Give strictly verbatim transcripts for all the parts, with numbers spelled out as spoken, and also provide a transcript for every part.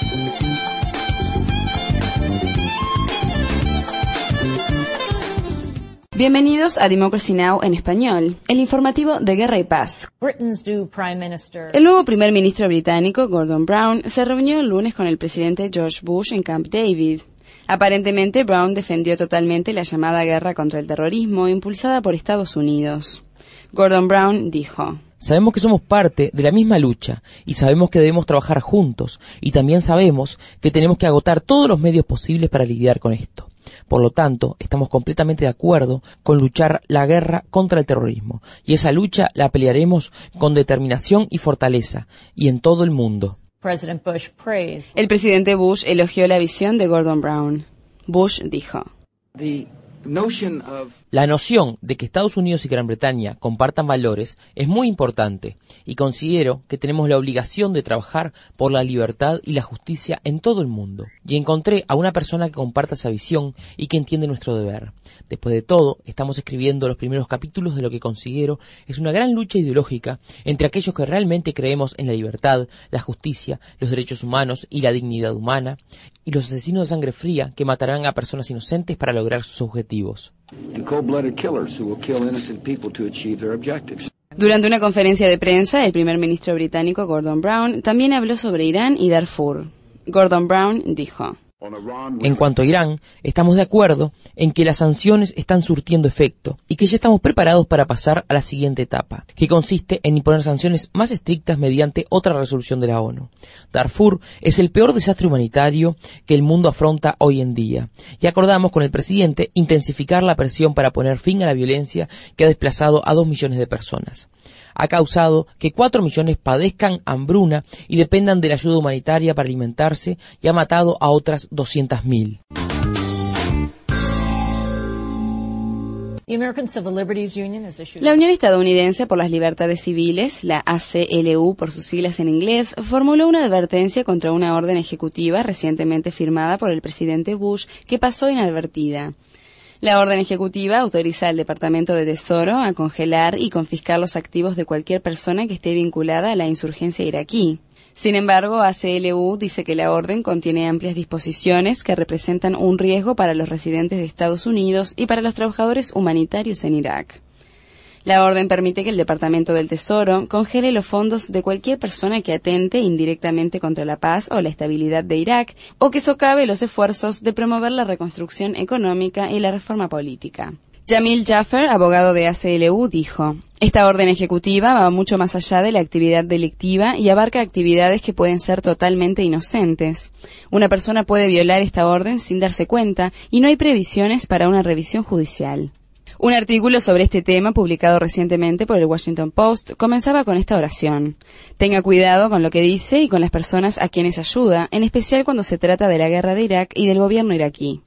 Bienvenidos a Democracy Now! En español, el informativo de Guerra y Paz. El nuevo primer ministro británico, Gordon Brown, se reunió el lunes con el presidente George Bush en Camp David. Aparentemente, Brown defendió totalmente la llamada guerra contra el terrorismo impulsada por Estados Unidos. Gordon Brown dijo: Sabemos que somos parte de la misma lucha y sabemos que debemos trabajar juntos, y también sabemos que tenemos que agotar todos los medios posibles para lidiar con esto. Por lo tanto, estamos completamente de acuerdo con luchar la guerra contra el terrorismo, y esa lucha la pelearemos con determinación y fortaleza, y en todo el mundo. El presidente Bush elogió la visión de Gordon Brown. Bush dijo: La noción de que Estados Unidos y Gran Bretaña compartan valores es muy importante, y considero que tenemos la obligación de trabajar por la libertad y la justicia en todo el mundo. Y encontré a una persona que comparta esa visión y que entiende nuestro deber. Después de todo, estamos escribiendo los primeros capítulos de lo que considero es una gran lucha ideológica entre aquellos que realmente creemos en la libertad, la justicia, los derechos humanos y la dignidad humana, y los asesinos de sangre fría que matarán a personas inocentes para lograr sus objetivos. Durante una conferencia de prensa, el primer ministro británico Gordon Brown también habló sobre Irán y Darfur. Gordon Brown dijo: En cuanto a Irán, estamos de acuerdo en que las sanciones están surtiendo efecto y que ya estamos preparados para pasar a la siguiente etapa, que consiste en imponer sanciones más estrictas mediante otra resolución de la ONU. Darfur es el peor desastre humanitario que el mundo afronta hoy en día, y acordamos con el presidente intensificar la presión para poner fin a la violencia que ha desplazado a dos millones de personas. Ha causado que cuatro millones padezcan hambruna y dependan de la ayuda humanitaria para alimentarse, y ha matado a otras doscientas mil. La Unión Estadounidense por las Libertades Civiles, la A C L U por sus siglas en inglés, formuló una advertencia contra una orden ejecutiva recientemente firmada por el presidente Bush que pasó inadvertida. La orden ejecutiva autoriza al Departamento de Tesoro a congelar y confiscar los activos de cualquier persona que esté vinculada a la insurgencia iraquí. Sin embargo, A C L U dice que la orden contiene amplias disposiciones que representan un riesgo para los residentes de Estados Unidos y para los trabajadores humanitarios en Irak. La orden permite que el Departamento del Tesoro congele los fondos de cualquier persona que atente indirectamente contra la paz o la estabilidad de Irak, o que socave los esfuerzos de promover la reconstrucción económica y la reforma política. Jamil Jaffer, abogado de A C L U, dijo: Esta orden ejecutiva va mucho más allá de la actividad delictiva y abarca actividades que pueden ser totalmente inocentes. Una persona puede violar esta orden sin darse cuenta y no hay previsiones para una revisión judicial. Un artículo sobre este tema, publicado recientemente por el Washington Post, comenzaba con esta oración: Tenga cuidado con lo que dice y con las personas a quienes ayuda, en especial cuando se trata de la guerra de Irak y del gobierno iraquí.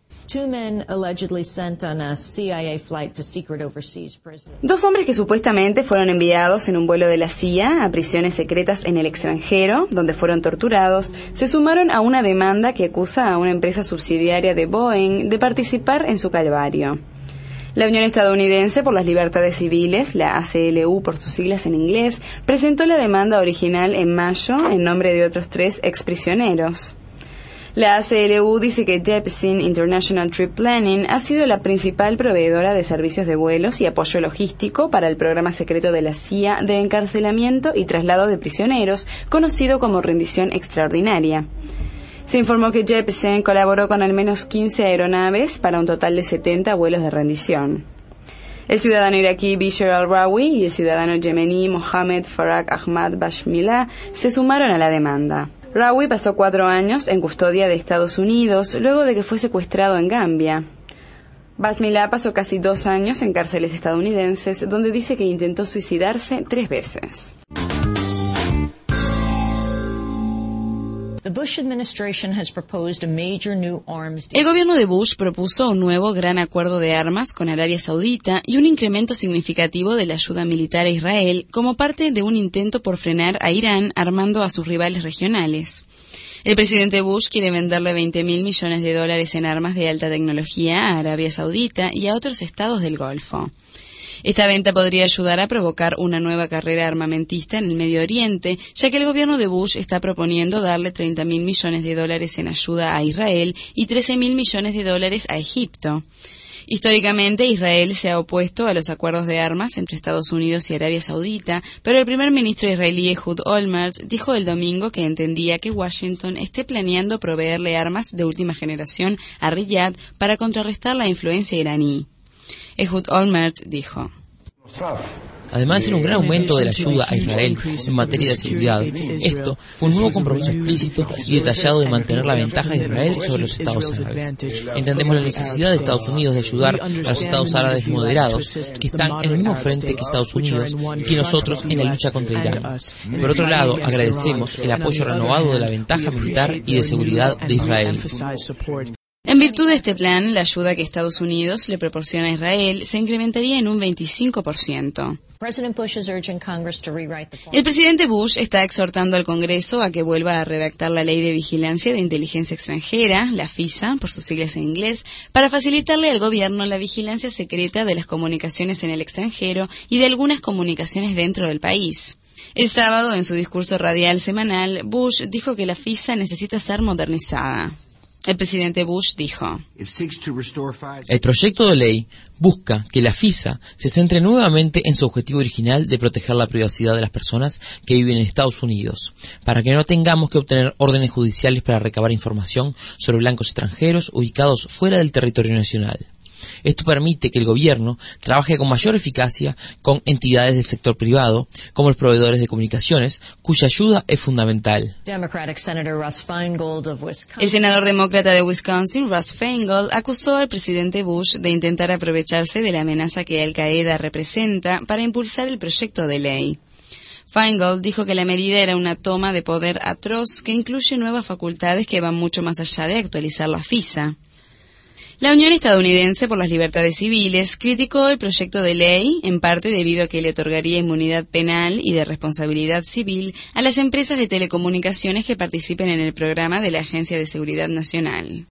Dos hombres que supuestamente fueron enviados en un vuelo de la C I A a prisiones secretas en el extranjero, donde fueron torturados, se sumaron a una demanda que acusa a una empresa subsidiaria de Boeing de participar en su calvario. La Unión Estadounidense por las Libertades Civiles, la A C L U por sus siglas en inglés, presentó la demanda original en mayo en nombre de otros tres exprisioneros. La A C L U dice que Jepsen International Trip Planning ha sido la principal proveedora de servicios de vuelos y apoyo logístico para el programa secreto de la C I A de encarcelamiento y traslado de prisioneros, conocido como rendición extraordinaria. Se informó que Jepsen colaboró con al menos quince aeronaves para un total de setenta vuelos de rendición. El ciudadano iraquí Bishr al-Rawi y el ciudadano yemení Mohammed Farag Ahmad Bashmila se sumaron a la demanda. Rawi pasó cuatro años en custodia de Estados Unidos luego de que fue secuestrado en Gambia. Bashmila pasó casi dos años en cárceles estadounidenses, donde dice que intentó suicidarse tres veces. El gobierno de Bush propuso un nuevo gran acuerdo de armas con Arabia Saudita y un incremento significativo de la ayuda militar a Israel como parte de un intento por frenar a Irán armando a sus rivales regionales. El presidente Bush quiere venderle veinte mil millones de dólares en armas de alta tecnología a Arabia Saudita y a otros estados del Golfo. Esta venta podría ayudar a provocar una nueva carrera armamentista en el Medio Oriente, ya que el gobierno de Bush está proponiendo darle treinta mil millones de dólares en ayuda a Israel y trece mil millones de dólares a Egipto. Históricamente, Israel se ha opuesto a los acuerdos de armas entre Estados Unidos y Arabia Saudita, pero el primer ministro israelí Ehud Olmert dijo el domingo que entendía que Washington esté planeando proveerle armas de última generación a Riyadh para contrarrestar la influencia iraní. Ehud Olmert dijo: Además de ser un gran aumento de la ayuda a Israel en materia de seguridad, esto fue un nuevo compromiso explícito y detallado de mantener la ventaja de Israel sobre los estados árabes. Entendemos la necesidad de Estados Unidos de ayudar a los estados árabes moderados, que están en el mismo frente que Estados Unidos y que nosotros en la lucha contra Irán. Por otro lado, agradecemos el apoyo renovado de la ventaja militar y de seguridad de Israel. En virtud de este plan, la ayuda que Estados Unidos le proporciona a Israel se incrementaría en un veinticinco por ciento. El presidente Bush está exhortando al Congreso a que vuelva a redactar la Ley de Vigilancia de Inteligencia Extranjera, la FISA, por sus siglas en inglés, para facilitarle al gobierno la vigilancia secreta de las comunicaciones en el extranjero y de algunas comunicaciones dentro del país. El sábado, en su discurso radial semanal, Bush dijo que la FISA necesita ser modernizada. El presidente Bush dijo: el proyecto de ley busca que la FISA se centre nuevamente en su objetivo original de proteger la privacidad de las personas que viven en Estados Unidos, para que no tengamos que obtener órdenes judiciales para recabar información sobre blancos extranjeros ubicados fuera del territorio nacional. Esto permite que el gobierno trabaje con mayor eficacia con entidades del sector privado, como los proveedores de comunicaciones, cuya ayuda es fundamental. El senador demócrata de Wisconsin, Russ Feingold, acusó al presidente Bush de intentar aprovecharse de la amenaza que Al-Qaeda representa para impulsar el proyecto de ley. Feingold dijo que la medida era una toma de poder atroz que incluye nuevas facultades que van mucho más allá de actualizar la FISA. La Unión Estadounidense por las Libertades Civiles criticó el proyecto de ley, en parte debido a que le otorgaría inmunidad penal y de responsabilidad civil a las empresas de telecomunicaciones que participen en el programa de la Agencia de Seguridad Nacional.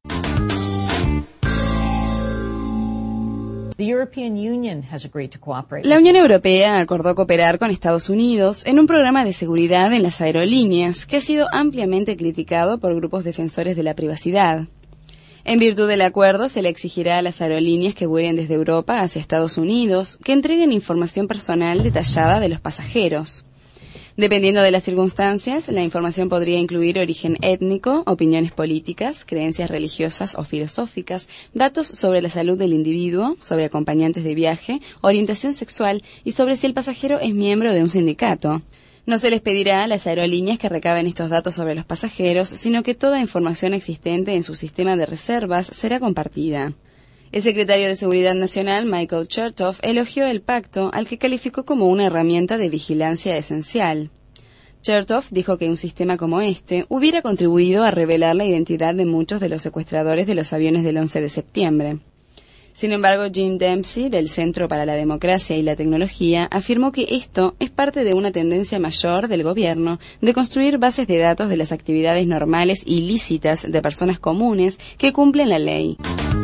La Unión Europea acordó cooperar con Estados Unidos en un programa de seguridad en las aerolíneas que ha sido ampliamente criticado por grupos defensores de la privacidad. En virtud del acuerdo, se le exigirá a las aerolíneas que vuelen desde Europa hacia Estados Unidos que entreguen información personal detallada de los pasajeros. Dependiendo de las circunstancias, la información podría incluir origen étnico, opiniones políticas, creencias religiosas o filosóficas, datos sobre la salud del individuo, sobre acompañantes de viaje, orientación sexual y sobre si el pasajero es miembro de un sindicato. No se les pedirá a las aerolíneas que recaben estos datos sobre los pasajeros, sino que toda información existente en su sistema de reservas será compartida. El secretario de Seguridad Nacional, Michael Chertoff, elogió el pacto, al que calificó como una herramienta de vigilancia esencial. Chertoff dijo que un sistema como este hubiera contribuido a revelar la identidad de muchos de los secuestradores de los aviones del once de septiembre. Sin embargo, Jim Dempsey, del Centro para la Democracia y la Tecnología, afirmó que esto es parte de una tendencia mayor del gobierno de construir bases de datos de las actividades normales y lícitas de personas comunes que cumplen la ley.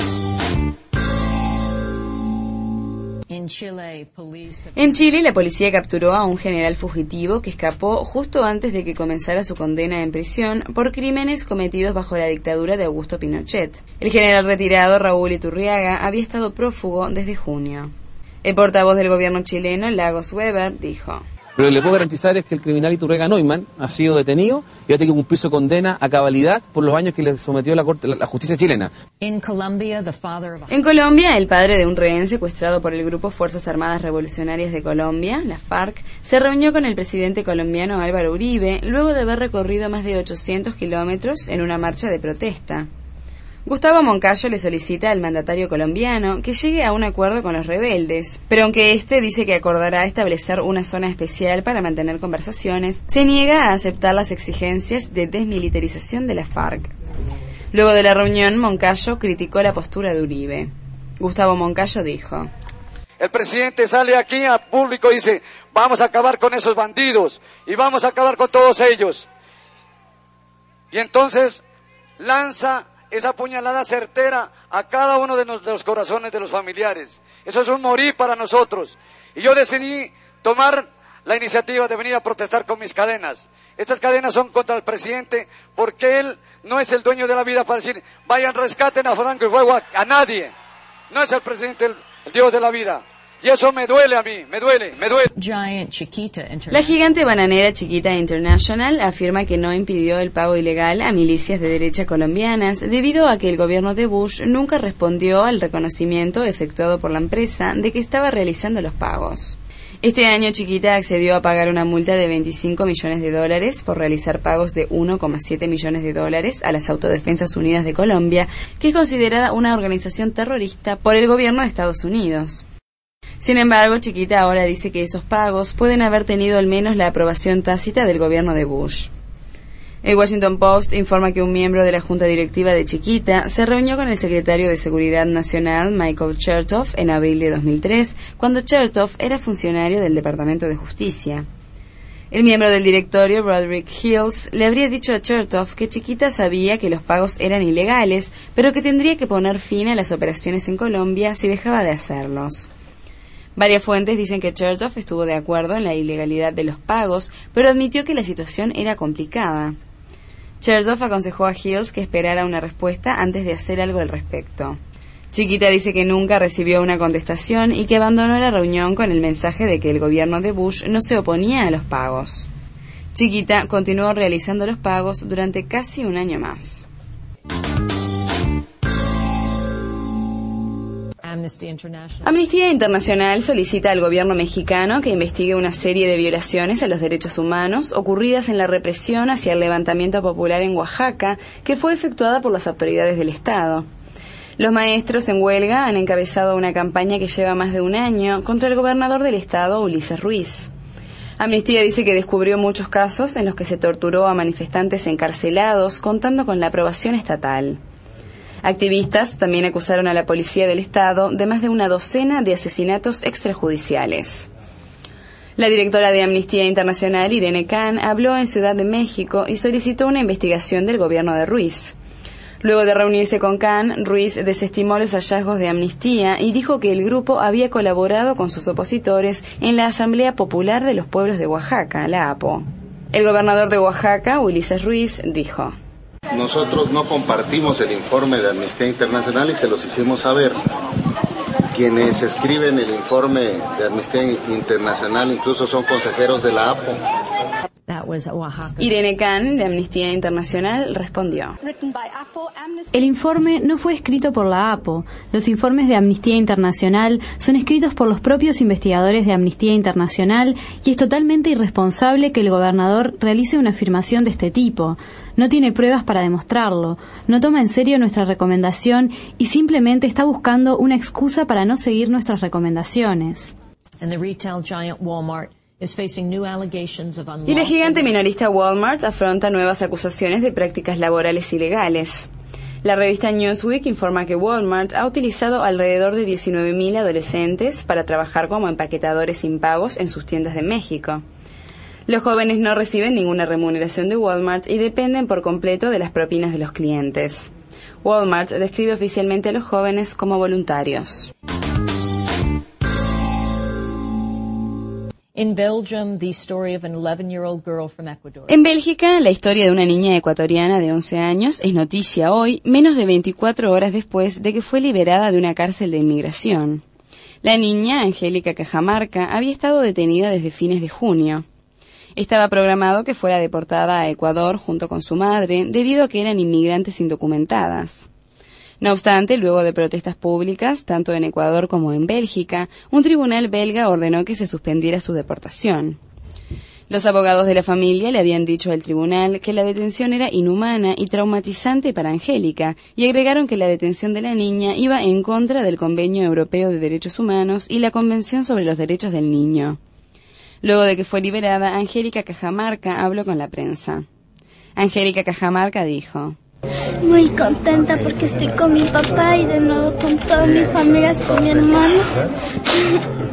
En Chile, la policía capturó a un general fugitivo que escapó justo antes de que comenzara su condena en prisión por crímenes cometidos bajo la dictadura de Augusto Pinochet. El general retirado Raúl Iturriaga había estado prófugo desde junio. El portavoz del gobierno chileno, Lagos Weber, dijo: Lo que le puedo garantizar es que el criminal Iturriaga Neumann ha sido detenido y ha tenido que cumplir su condena a cabalidad por los años que le sometió la, corte, la, la justicia chilena. En Colombia, el padre de un rehén secuestrado por el Grupo Fuerzas Armadas Revolucionarias de Colombia, la FARC, se reunió con el presidente colombiano Álvaro Uribe luego de haber recorrido más de ochocientos kilómetros en una marcha de protesta. Gustavo Moncayo le solicita al mandatario colombiano que llegue a un acuerdo con los rebeldes, pero aunque este dice que acordará establecer una zona especial para mantener conversaciones, se niega a aceptar las exigencias de desmilitarización de la FARC. Luego de la reunión, Moncayo criticó la postura de Uribe. Gustavo Moncayo dijo: el presidente sale aquí a público y dice: vamos a acabar con esos bandidos y vamos a acabar con todos ellos. Y entonces lanza esa puñalada certera a cada uno de los corazones de los familiares. Eso es un morir para nosotros. Y yo decidí tomar la iniciativa de venir a protestar con mis cadenas. Estas cadenas son contra el presidente porque él no es el dueño de la vida para decir, vayan, rescaten a Franco y Fuego, a, a nadie. No es el presidente el, el Dios de la vida. Y eso me duele a mí, me duele, me duele. La gigante bananera Chiquita International afirma que no impidió el pago ilegal a milicias de derecha colombianas debido a que el gobierno de Bush nunca respondió al reconocimiento efectuado por la empresa de que estaba realizando los pagos. Este año Chiquita accedió a pagar una multa de veinticinco millones de dólares por realizar pagos de uno coma siete millones de dólares a las Autodefensas Unidas de Colombia, que es considerada una organización terrorista por el gobierno de Estados Unidos. Sin embargo, Chiquita ahora dice que esos pagos pueden haber tenido al menos la aprobación tácita del gobierno de Bush. El Washington Post informa que un miembro de la junta directiva de Chiquita se reunió con el secretario de Seguridad Nacional, Michael Chertoff, en abril de dos mil tres, cuando Chertoff era funcionario del Departamento de Justicia. El miembro del directorio, Broderick Hills, le habría dicho a Chertoff que Chiquita sabía que los pagos eran ilegales, pero que tendría que poner fin a las operaciones en Colombia si dejaba de hacerlos. Varias fuentes dicen que Chertoff estuvo de acuerdo en la ilegalidad de los pagos, pero admitió que la situación era complicada. Chertoff aconsejó a Hills que esperara una respuesta antes de hacer algo al respecto. Chiquita dice que nunca recibió una contestación y que abandonó la reunión con el mensaje de que el gobierno de Bush no se oponía a los pagos. Chiquita continuó realizando los pagos durante casi un año más. Amnistía Internacional solicita al gobierno mexicano que investigue una serie de violaciones a los derechos humanos ocurridas en la represión hacia el levantamiento popular en Oaxaca, que fue efectuada por las autoridades del Estado. Los maestros en huelga han encabezado una campaña que lleva más de un año contra el gobernador del Estado, Ulises Ruiz. Amnistía dice que descubrió muchos casos en los que se torturó a manifestantes encarcelados contando con la aprobación estatal. Activistas también acusaron a la policía del Estado de más de una docena de asesinatos extrajudiciales. La directora de Amnistía Internacional, Irene Khan, habló en Ciudad de México y solicitó una investigación del gobierno de Ruiz. Luego de reunirse con Khan, Ruiz desestimó los hallazgos de Amnistía y dijo que el grupo había colaborado con sus opositores en la Asamblea Popular de los Pueblos de Oaxaca, la A P O. El gobernador de Oaxaca, Ulises Ruiz, dijo: Nosotros no compartimos el informe de Amnistía Internacional y se los hicimos saber. Quienes escriben el informe de Amnistía Internacional incluso son consejeros de la A P O. Irene Khan, de Amnistía Internacional, respondió: El informe no fue escrito por la A P O. Los informes de Amnistía Internacional son escritos por los propios investigadores de Amnistía Internacional y es totalmente irresponsable que el gobernador realice una afirmación de este tipo. No tiene pruebas para demostrarlo, no toma en serio nuestra recomendación y simplemente está buscando una excusa para no seguir nuestras recomendaciones. Y la gigante minorista Walmart afronta nuevas acusaciones de prácticas laborales ilegales. La revista Newsweek informa que Walmart ha utilizado alrededor de diecinueve mil adolescentes para trabajar como empaquetadores sin pagos en sus tiendas de México. Los jóvenes no reciben ninguna remuneración de Walmart y dependen por completo de las propinas de los clientes. Walmart describe oficialmente a los jóvenes como voluntarios. En Bélgica, la historia de una niña ecuatoriana de once años es noticia hoy, menos de veinticuatro horas después de que fue liberada de una cárcel de inmigración. La niña, Angélica Cajamarca, había estado detenida desde fines de junio. Estaba programado que fuera deportada a Ecuador junto con su madre, debido a que eran inmigrantes indocumentadas. No obstante, luego de protestas públicas, tanto en Ecuador como en Bélgica, un tribunal belga ordenó que se suspendiera su deportación. Los abogados de la familia le habían dicho al tribunal que la detención era inhumana y traumatizante para Angélica, y agregaron que la detención de la niña iba en contra del Convenio Europeo de Derechos Humanos y la Convención sobre los Derechos del Niño. Luego de que fue liberada, Angélica Cajamarca habló con la prensa. Angélica Cajamarca dijo: Muy contenta porque estoy con mi papá y de nuevo con todas mis familias, con mi hermano.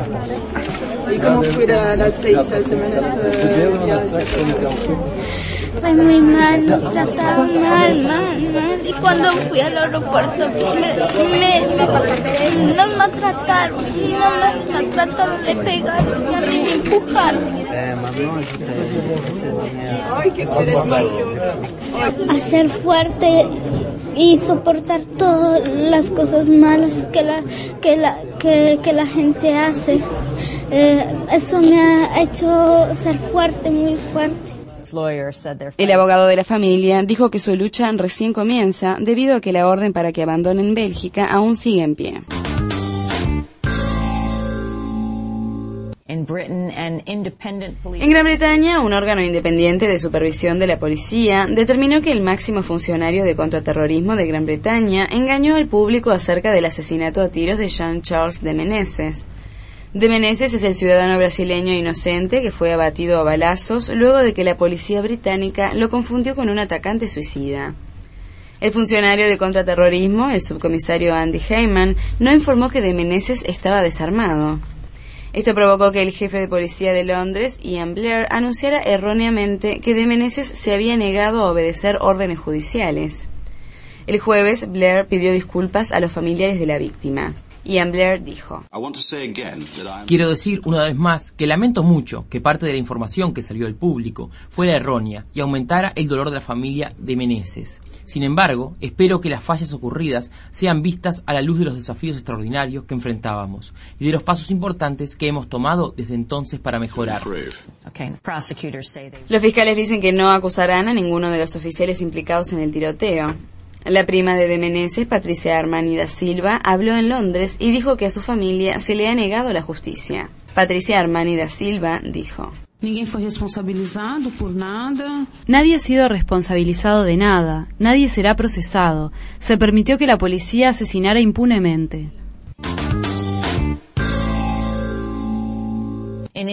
¿Y cómo fueron las seis semanas? Uh, fue muy mal, nos trataron mal, mal, mal. Y cuando fui al aeropuerto me, me, me nos maltrataron, y no nos maltrataron, le pegaron, y a mí me empujaron. A ser fuerte y soportar todas las cosas malas que la que la que, que la gente hace, eh, eso me ha hecho ser fuerte, muy fuerte. El abogado de la familia dijo que su lucha recién comienza debido a que la orden para que abandonen Bélgica aún sigue en pie. En Gran Bretaña, un órgano independiente de supervisión de la policía determinó que el máximo funcionario de contraterrorismo de Gran Bretaña engañó al público acerca del asesinato a tiros de Jean-Charles de Menezes. De Menezes es el ciudadano brasileño inocente que fue abatido a balazos luego de que la policía británica lo confundió con un atacante suicida. El funcionario de contraterrorismo, el subcomisario Andy Heyman, no informó que de Menezes estaba desarmado. Esto provocó que el jefe de policía de Londres, Ian Blair, anunciara erróneamente que de Menezes se había negado a obedecer órdenes judiciales. El jueves, Blair pidió disculpas a los familiares de la víctima. Ian Blair dijo: Quiero decir una vez más que lamento mucho que parte de la información que salió al público fuera errónea y aumentara el dolor de la familia de Menezes. Sin embargo, espero que las fallas ocurridas sean vistas a la luz de los desafíos extraordinarios que enfrentábamos y de los pasos importantes que hemos tomado desde entonces para mejorar. Los fiscales dicen que no acusarán a ninguno de los oficiales implicados en el tiroteo. La prima de de Menezes, Patricia Armani da Silva, habló en Londres y dijo que a su familia se le ha negado la justicia. Patricia Armani da Silva dijo: Nadie ha sido responsabilizado de nada, nadie será procesado. Se permitió que la policía asesinara impunemente. En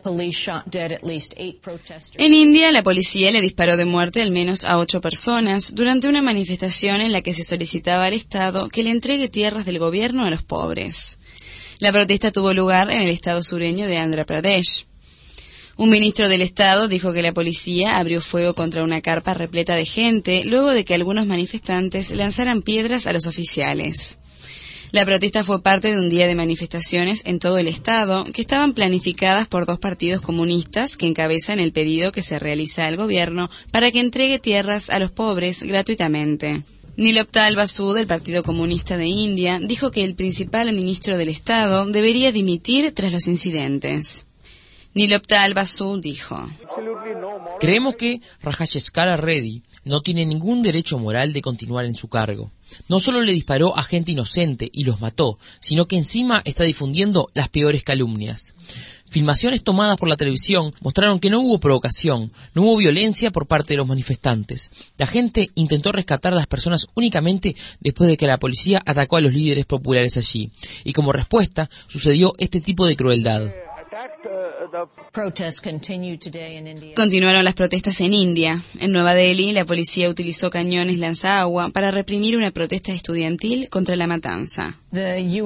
India, la policía le disparó de muerte al menos a ocho personas durante una manifestación en la que se solicitaba al Estado que le entregue tierras del gobierno a los pobres. La protesta tuvo lugar en el estado sureño de Andhra Pradesh. Un ministro del Estado dijo que la policía abrió fuego contra una carpa repleta de gente luego de que algunos manifestantes lanzaran piedras a los oficiales. La protesta fue parte de un día de manifestaciones en todo el estado que estaban planificadas por dos partidos comunistas que encabezan el pedido que se realiza al gobierno para que entregue tierras a los pobres gratuitamente. Nilopal Basu, del Partido Comunista de India, dijo que el principal ministro del estado debería dimitir tras los incidentes. Nilopal Basu dijo: Creemos que Rajashekara Reddy no tiene ningún derecho moral de continuar en su cargo. No solo le disparó a gente inocente y los mató, sino que encima está difundiendo las peores calumnias. Filmaciones tomadas por la televisión mostraron que no hubo provocación, no hubo violencia por parte de los manifestantes. La gente intentó rescatar a las personas únicamente después de que la policía atacó a los líderes populares allí. Y como respuesta sucedió este tipo de crueldad. Continuaron las protestas en India. En Nueva Delhi, la policía utilizó cañones lanzaagua para reprimir una protesta estudiantil contra la matanza. El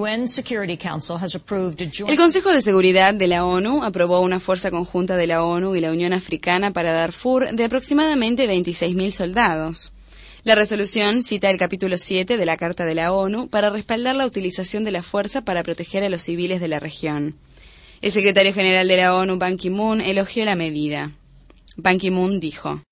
Consejo de Seguridad de la ONU aprobó una fuerza conjunta de la ONU y la Unión Africana para Darfur de aproximadamente veintiséis mil soldados. La resolución cita el capítulo siete de la Carta de la ONU para respaldar la utilización de la fuerza para proteger a los civiles de la región. El secretario general de la ONU, Ban Ki-moon, elogió la medida. Ban Ki-moon dijo: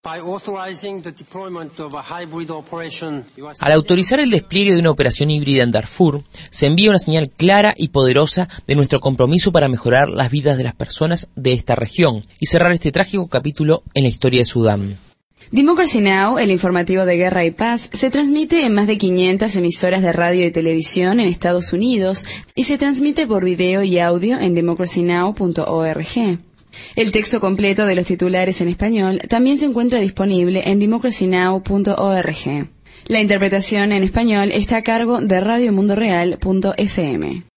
Al autorizar el despliegue de una operación híbrida en Darfur, se envía una señal clara y poderosa de nuestro compromiso para mejorar las vidas de las personas de esta región y cerrar este trágico capítulo en la historia de Sudán. Democracy Now!, el informativo de guerra y paz, se transmite en más de quinientas emisoras de radio y televisión en Estados Unidos y se transmite por video y audio en democracy now punto org. El texto completo de los titulares en español también se encuentra disponible en democracy now punto org. La interpretación en español está a cargo de radio mundo real punto f m.